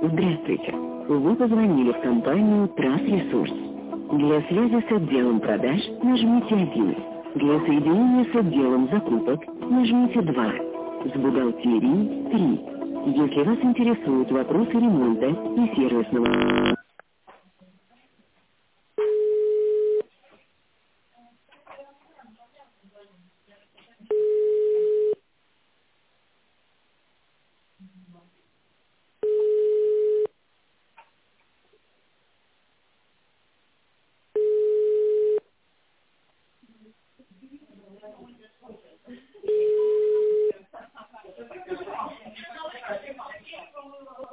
Здравствуйте. Вы позвонили в компанию Трасс-Ресурс. Для связи с отделом продаж нажмите 1. Для соединения с отделом закупок нажмите 2. С бухгалтерией 3. Если вас интересуют вопросы ремонта и сервисного...